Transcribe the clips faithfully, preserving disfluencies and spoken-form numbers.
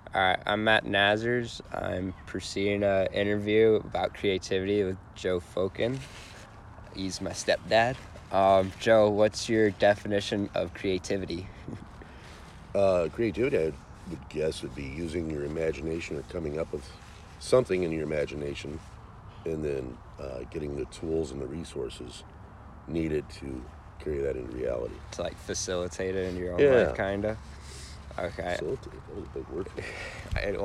All right, I'm Matt Nazars. I'm pursuing an interview about creativity with Joe Fokin. He's my stepdad. Um, Joe, what's your definition of creativity? Uh, creativity, I would guess, would be using your imagination or coming up with something in your imagination and then uh, getting the tools and the resources needed to carry that into reality. To like facilitate it in your own Yeah. life, kind of? Okay. Facilitate, that was a big word for me. It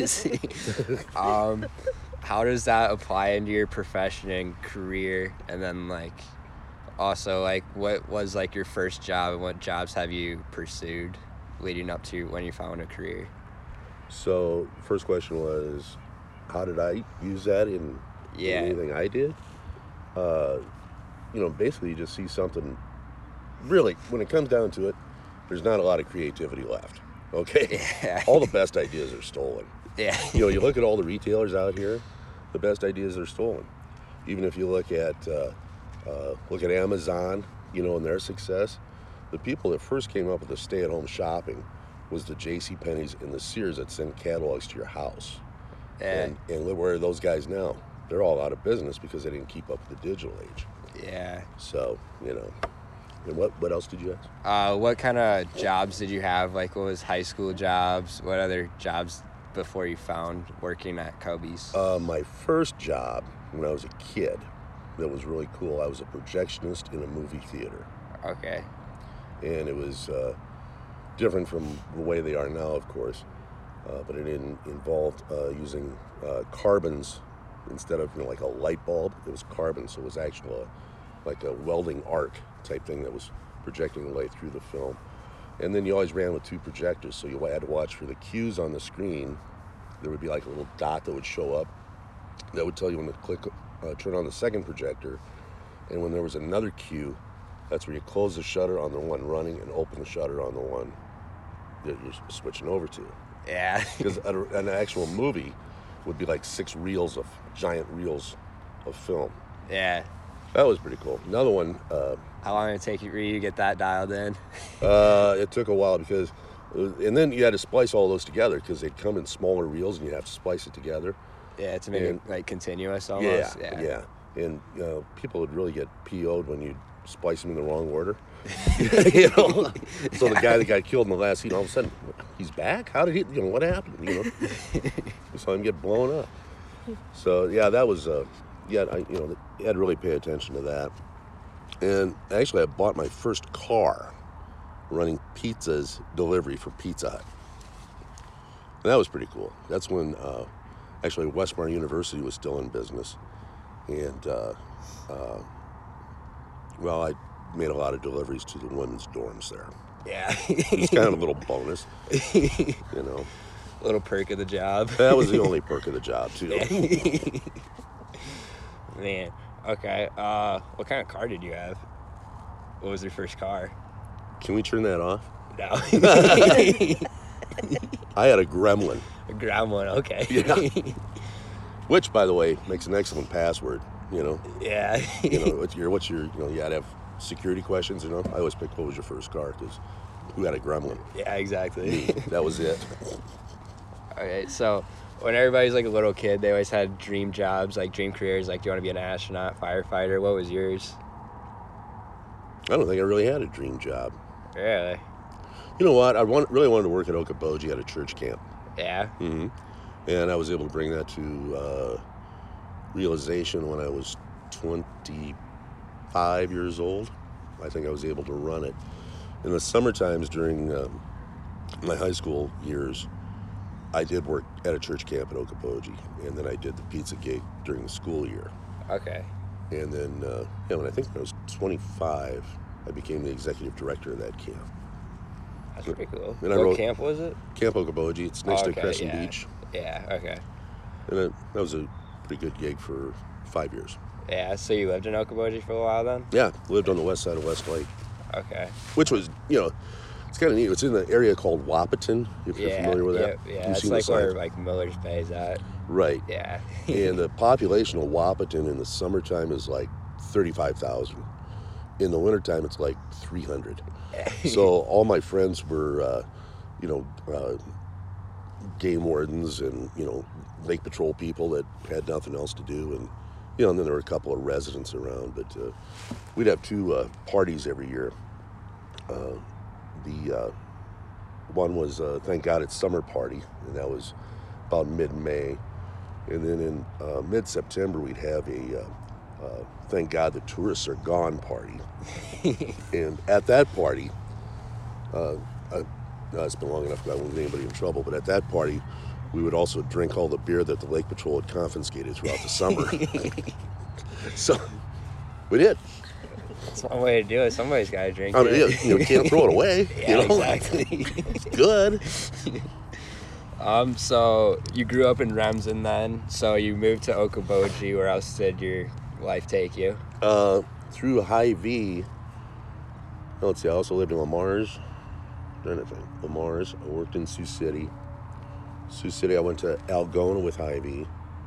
was. um, how does that apply into your profession and career? And then, like, also, like, what was, like, your first job and what jobs have you pursued leading up to when you found a career? So, first question was, how did I use that in, Yeah. in anything I did? Uh, you know, basically you just see something, really, when it comes down to it, there's not a lot of creativity left, okay? Yeah. All the best ideas are stolen. Yeah. You know, you look at all the retailers out here, the best ideas are stolen. Even if you look at, uh, uh, look at Amazon, you know, and their success, the people that first came up with the stay-at-home shopping was the JCPenney's and the Sears that sent catalogs to your house. Yeah. And, and look where are those guys now? They're all out of business because they didn't keep up with the digital age. Yeah. So, you know, and what, what else did you ask? Uh, what kind of jobs did you have? Like, what was high school jobs? What other jobs before you found working at Cubby's? Uh, my first job when I was a kid that was really cool, I was a projectionist in a movie theater. Okay. And it was uh, different from the way they are now, of course, uh, but it in, involved uh, using uh, carbons instead of, you know, like a light bulb. It was carbon, so it was actually a, like a welding arc type thing that was projecting the light through the film. And then you always ran with two projectors, so you had to watch for the cues on the screen. There would be like a little dot that would show up that would tell you when to click, uh, turn on the second projector, and when there was another cue, that's where you close the shutter on the one running and open the shutter on the one that you're switching over to. Yeah. Because an actual movie would be like six reels of, giant reels of film. Yeah. That was pretty cool. Another one, uh, How long did it take you for you to get that dialed in? uh, it took a while because, and then you had to splice all those together because they'd come in smaller reels and you'd have to splice it together. Yeah, to make And- it like continuous almost. Yeah, yeah. And you know, people would really get P O'd when you splice them in the wrong order. You know, so the guy that got killed in the last scene, all of a sudden, he's back. How did he? You know, what happened? You know, you saw him get blown up. So yeah, that was uh, yeah, I, you know, you had to really pay attention to that. And actually, I bought my first car running pizzas delivery for Pizza Hut. And that was pretty cool. That's when uh, actually Westmar University was still in business. And, uh, uh, well, I made a lot of deliveries to the women's dorms there. Yeah. It's kind of a little bonus, you know. Little perk of the job. That was the only perk of the job, too. Man. Okay. Uh, what kind of car did you have? What was your first car? Can we turn that off? No. I had a Gremlin, A ground one. Okay. Yeah. which, by the way, makes an excellent password, you know. Yeah. You know, what's your, what's your, you know, you had to have security questions, you know. I always picked what was your first car because who had a Gremlin? Yeah. Exactly. That was it. Okay. So, when everybody's like a little kid, they always had dream jobs, like dream careers. Like, do you want to be an astronaut, firefighter? What was yours? I don't think I really had a dream job. Really? You know what? I want, really wanted to work at Okoboji at a church camp. Yeah. Mm-hmm. And I was able to bring that to uh, realization when I was twenty-five years old. I think I was able to run it. In the summer times during uh, my high school years, I did work at a church camp at Okoboji, and then I did the pizza gig during the school year. Okay. And then, uh, yeah, when I think when I was twenty-five, I became the executive director of that camp. That's pretty cool. And I What wrote- camp was it? Camp Okoboji, it's next Oh, to okay, Crescent yeah. Beach. Yeah. Okay. And it, that was a pretty good gig for five years. Yeah. So you lived in Okoboji for a while then? Yeah, lived on the west side of Westlake, Okay. which was, you know, it's kind of neat. It's in the area called Wapaton, if you're Yeah. familiar with that. Yeah. Yeah. You've It's seen the like where signs. like Miller's Bay's at. Right. Yeah. And the population of Wapaton in the summertime is like thirty-five thousand. In the wintertime, it's like three hundred. So all my friends were, uh, you know, uh, game wardens and, you know, lake patrol people that had nothing else to do. And, you know, and then there were a couple of residents around. But uh, we'd have two uh, parties every year. Uh, the uh, one was, uh, thank God it's summer party, and that was about mid-May. And then in uh, mid-September, we'd have a uh, uh, thank God the tourists are gone party. And at that party, uh, uh, no, it's been long enough that I won't get anybody in trouble, but at that party, we would also drink all the beer that the Lake Patrol had confiscated throughout the summer. So, we did. That's one way to do it. Somebody's got to drink I mean, it. you know, you can't throw it away. Yeah, you know? exactly. It's good. Um, so you grew up in Remsen then, so you moved to Okoboji. Where else did your life take you? Uh, through Hy-Vee, let's see, I also lived in Lamar's. Anything. Lamar's. I worked in Sioux City. Sioux City, I went to Algona with Hy-Vee.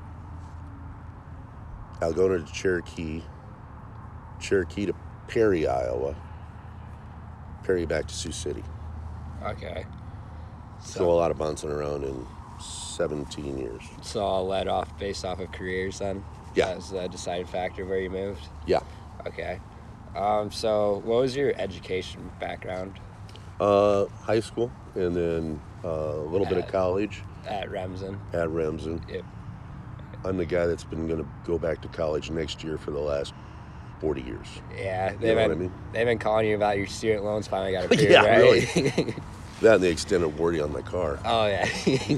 Algona to Cherokee. Cherokee to Perry, Iowa. Perry back to Sioux City. Okay. So, so a lot of bouncing around in seventeen years. So all led off based off of careers then? Yeah. That was the deciding factor where you moved? Yeah. Okay. Um, so what was your education background? Uh, high school, and then uh, a little at, bit of college. At Remsen? At Remsen. Yep. I'm the guy that's been going to go back to college next year for the last forty years. Yeah. They've You know been, what I mean? They've been calling you about your student loans finally got approved, Yeah, right? really. That and the extended warranty on my car. Oh, yeah.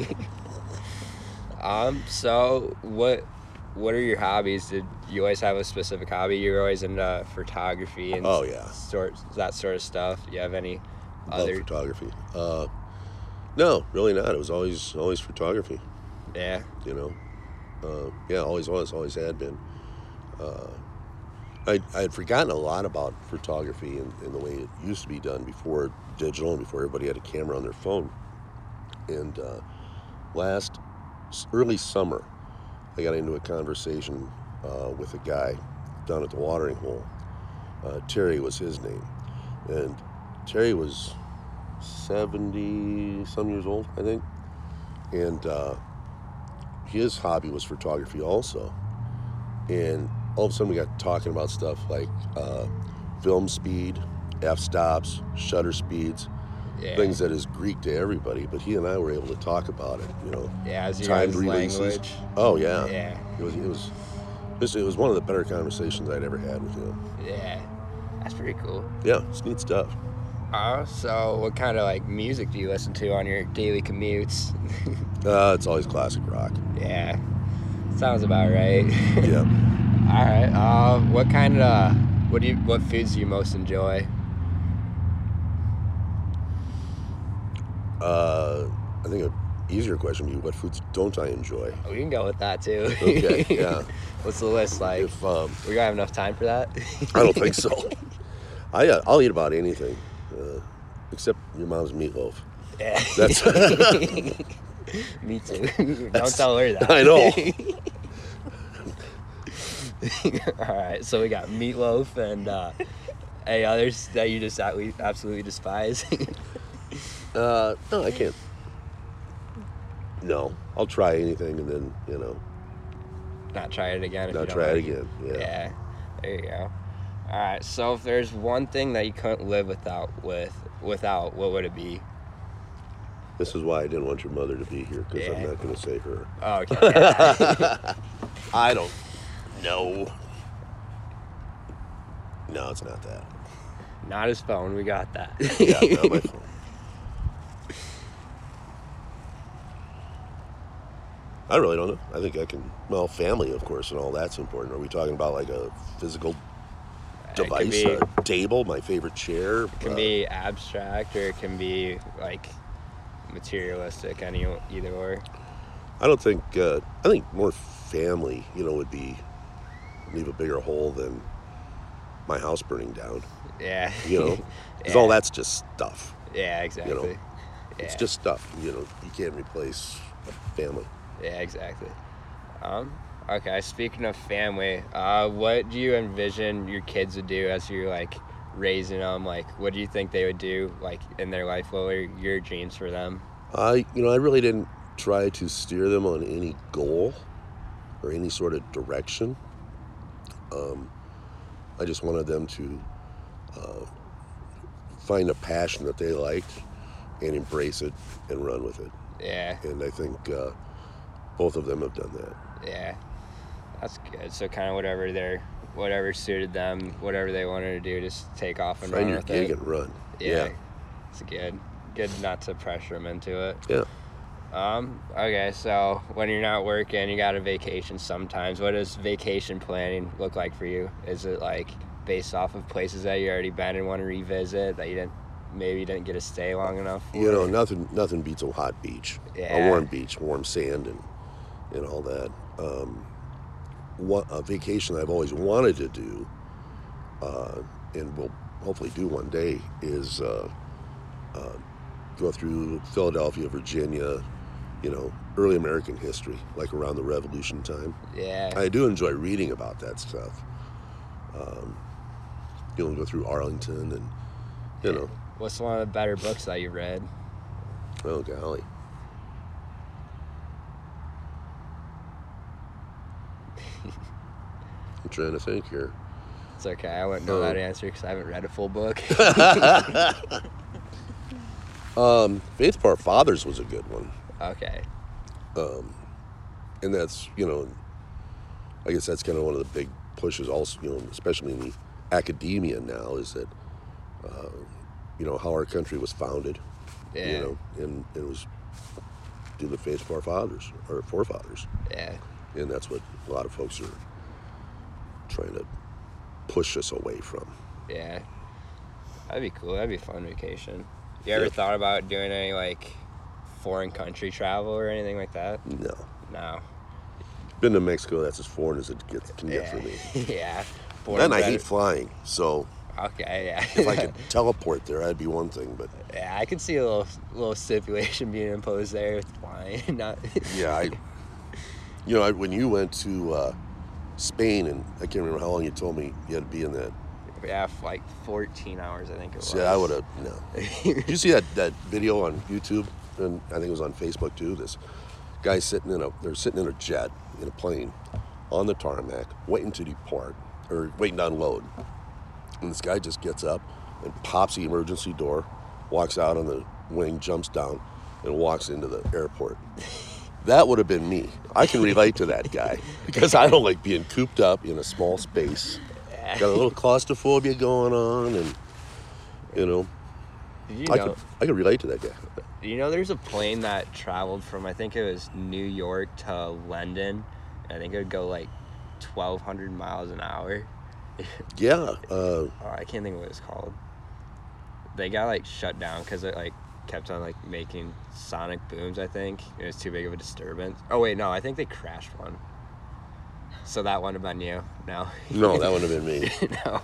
um, so what what are your hobbies? Did you always have a specific hobby? You were always into photography and Oh, yeah. sort, that sort of stuff. Do you have any Love other? photography. Uh, no, really not. It was always always photography. Yeah. You know, uh, yeah, always was, always had been. Uh, I I had forgotten a lot about photography and, and the way it used to be done before digital and before everybody had a camera on their phone. And uh, last early summer, I got into a conversation uh, with a guy down at the watering hole. Uh, Terry was his name, and Terry was seventy some years old, I think, and uh, his hobby was photography also. And all of a sudden we got talking about stuff like uh, film speed, f-stops, shutter speeds, Yeah. things that is Greek to everybody, but he and I were able to talk about it, you know. Yeah, as your timed guys' releases. language. Oh yeah. Yeah. It was it was it was, it was one of the better conversations I'd ever had with him. Yeah. That's pretty cool. Yeah, it's neat stuff. Uh, so what kind of like music do you listen to on your daily commutes? Uh, it's always classic rock. Yeah. Sounds about right. Yeah. All right. Uh, what kind of what do you what foods do you most enjoy? Uh, I think an easier question would be, what foods don't I enjoy? We can go with that too. Okay, yeah. What's the list like? If um, We gonna have enough time for that? I don't think so. I uh, I'll eat about anything, uh, except your mom's meatloaf. Yeah. That's Me too. Don't tell her that. I know. All right. So we got meatloaf and uh, any others that you just absolutely absolutely despise. Uh, no, I can't. No, I'll try anything and then, you know, Not try it again. If you not don't try it like again. Yeah. Yeah. There you go. All right. So if there's one thing that you couldn't live without, with without, what would it be? This is why I didn't want your mother to be here, because Yeah. I'm not going to say her. Oh, okay. Yeah. I don't know. No, it's not that. Not his phone. We got that. Yeah, not my phone. I really don't know. I think I can, well, family, of course, and all that's important. Are we talking about like a physical device, be- a table, my favorite chair? It can uh, be abstract or it can be like materialistic, any either or. I don't think, uh, I think more family, you know, would be, leave a bigger hole than my house burning down, Yeah. you know? Because Yeah. all that's just stuff. Yeah, exactly. Yeah. It's just stuff, you know, you can't replace a family. Yeah, exactly. Um, okay, speaking of family, uh, what do you envision your kids would do as you're like raising them? Like, what do you think they would do like in their life? What were your dreams for them? I, you know, I really didn't try to steer them on any goal or any sort of direction. Um, I just wanted them to uh, find a passion that they liked and embrace it and run with it. Yeah. And I think uh, both of them have done that. Yeah. That's good. So kind of whatever they're, whatever suited them, whatever they wanted to do, just take off and Find run your with gig it. and run. Yeah. Yeah. It's good. Good not to pressure them into it. Yeah. Um, okay, so when you're not working, you got a vacation sometimes. What does vacation planning look like for you? Is it like based off of places that you already been and want to revisit that you didn't, maybe you didn't get to stay long enough for? You know, nothing nothing beats a hot beach. Yeah. A warm beach, warm sand and and all that. Um, what, a vacation I've always wanted to do, uh, and will hopefully do one day, is uh, uh, go through Philadelphia, Virginia, you know, early American history, like around the Revolution time. Yeah. I do enjoy reading about that stuff. Um, you know, go through Arlington and, you know. What's one of the better books that you read? Oh, golly. I'm trying to think here. It's okay. I wouldn't know Oh. that answer because I haven't read a full book. Um, Faith of Our Fathers was a good one. Okay. Um, and that's, you know, I guess that's kind of one of the big pushes also, you know, especially in the academia now, is that, uh, you know, how our country was founded, Yeah. you know, and it was through the faith of our fathers, or forefathers. Yeah. And that's what a lot of folks are trying to push us away from. Yeah. That'd be cool. That'd be a fun vacation. You ever Yeah. thought about doing any like foreign country travel or anything like that? No. No. Been to Mexico, that's as foreign as it gets, can get Yeah. for me. Yeah. Born Then I and hate bred- flying, so Okay, yeah. if I could teleport there, that'd be one thing, but Yeah, I could see a little little stipulation being imposed there with flying. Not. yeah, I, you know, I, when you went to uh, Spain, and I can't remember how long you told me you had to be in that. Yeah, for like fourteen hours, I think it was. See, I would have, no. Did you see that, that video on YouTube? And I think it was on Facebook too. This guy sitting in a, they're sitting in a jet, in a plane, on the tarmac, waiting to depart, or waiting to unload. And this guy just gets up and pops the emergency door, walks out on the wing, jumps down, and walks into the airport. That would have been me. I can relate to that guy because I don't like being cooped up in a small space. Got a little claustrophobia going on, and you know, you I know, could I could relate to that guy. you know, there's a plane that traveled from I think it was New York to London. And I think it would go like twelve hundred miles an hour. Yeah, uh, Oh, I can't think of what it's called. They got like shut down because it like kept on like making sonic booms. I think it was too big of a disturbance. Oh wait, no, I think they crashed one. So that wouldn't have been you. No. no, that would have been me. No.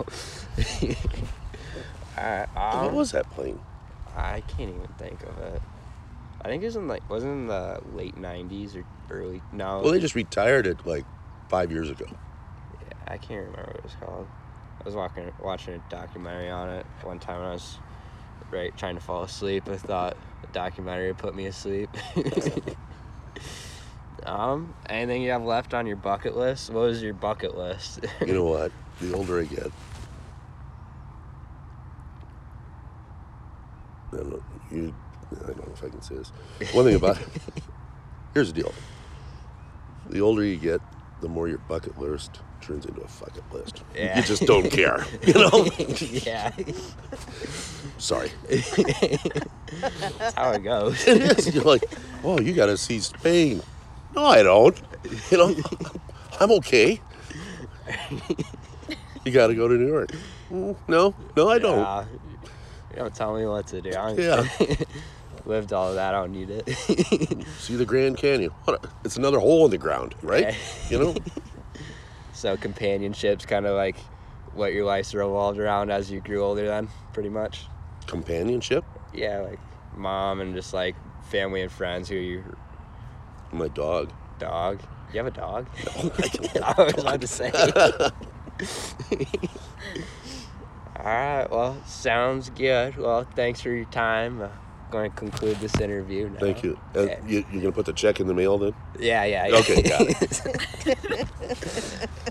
Alright, um, What was that plane? I can't even think of it. I think it was in like wasn't it in the late nineties or early no. Well, they just retired it like five years ago. Yeah, I can't remember what it was called. I was walking, watching a documentary on it one time when I was right trying to fall asleep. I thought the documentary put me asleep. um, anything you have left on your bucket list? What was your bucket list? You know what? The older I get, I don't know, you, I don't know if I can say this. One thing about here's the deal. The older you get, the more your bucket list turns into a bucket list. Yeah. You just don't care, you know? Yeah, Sorry. that's how it goes. It is. You're like, oh, you got to see Spain. No, I don't. You know, I'm okay. You got to go to New York. Mm, No, no, I don't. Yeah, you don't tell me what to do. I Yeah. lived all of that. I don't need it. See the Grand Canyon. What a, it's another hole in the ground, right? Yeah. You know? So companionship's kind of like what your life's revolved around as you grew older then, pretty much. Companionship. Yeah, like mom and just like family and friends who you My dog. dog. You have a dog? No, I don't have I a was dog. about to say. All right, well, sounds good. Well, thanks for your time. Uh, going to conclude this interview now. Thank you. Uh, Okay. you you're going to put the check in the mail then? Yeah, yeah. yeah. Okay, got it.